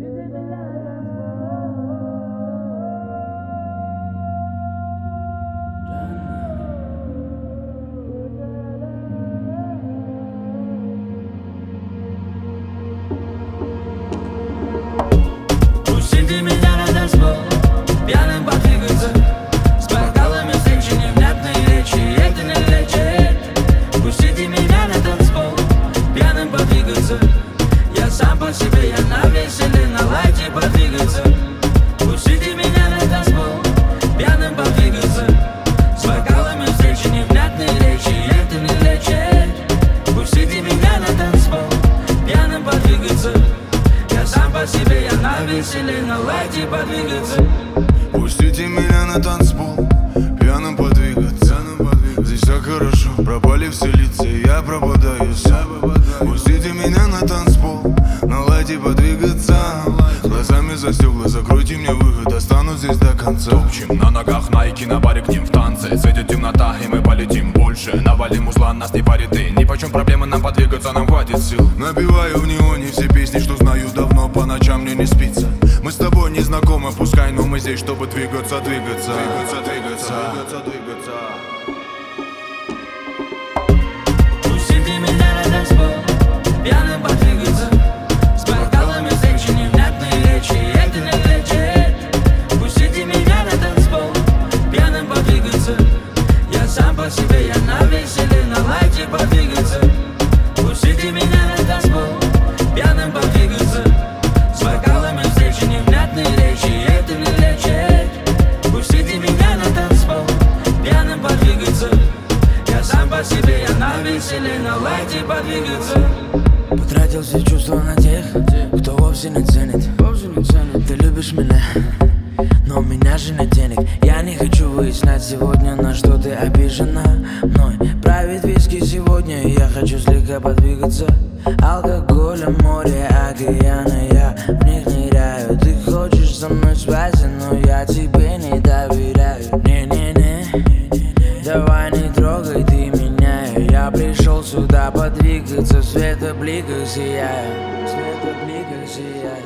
Пусти меня на танцпол, пьяным подвигаться, с бокалами встречи, невнятные речи, это не лечит. Пустите меня на танцпол, пьяным подвигаться, я сам по себе, я на веселе, на лайте подвигаться. Пустите меня на танцпол, пьяным подвигаться, с бокалами встречи, невнятные речи, это не лечит. Пустите меня на танцпол, пьяным подвигаться, я сам по себе, я на веселе, на лайте подвигаться. Пустите меня на танцпол, пьяным подвигаться. Здесь так хорошо, пропали все лица, я пропадаю сам. Пустите меня на танцпол, на лайте подвигаться. Глазами за стекла, закройте мне выход, останусь здесь до конца. Топчем на ногах, найки на баре, к ним в танце. Светит темнота, и мы полетим больше. Навалим узла, нас не парит и нипочем проблемы нам подвигаться, нам хватит сил. Набиваю в неоне все песни, что знаю давно, по ночам мне не спится. Мы с тобой не знакомы, пускай, но мы здесь, чтобы двигаться, двигаться. Пустите меня на танцпол, пьяным подвигаться, с бокалами встречи, невнятные речи, это не лечит. Пустите меня на танцпол, пьяным подвигаться, я сам по себе, я на веселе, на лайте подвигаться. Пустите меня на танцпол, пьяным подвигаться, с бокалами встречи, невнятные речи, это не лечит. Пустите меня на танцпол, пьяным подвигаться, я сам по себе, я на веселе, на лайте подвигаться. Потратил все чувства на тех, кто вовсе не ценит. Ты любишь меня, но у меня же нет денег. Я не хочу выяснять сегодня, на что ты обижена мной. Правит виски сегодня, и я хочу слегка подвигаться. Алкоголя, море, океаны, я в них ныряю. Ты хочешь со мной связи, но я тебе не доверяю. Не-не-не, давай не трогай ты меня. Я пришел сюда подвигаться, в светобликах сияю, в светобликах сияю.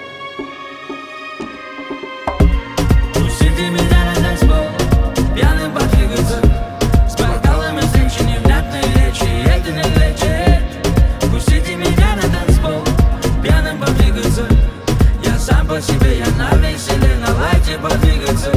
Пустите меня на танцпол, пьяным подвигаться, с бокалами встречи, невнятные речи, это не лечит. Пустите меня на танцпол, пьяным подвигаться, я сам по себе, я на веселе, на лайте подвигаться.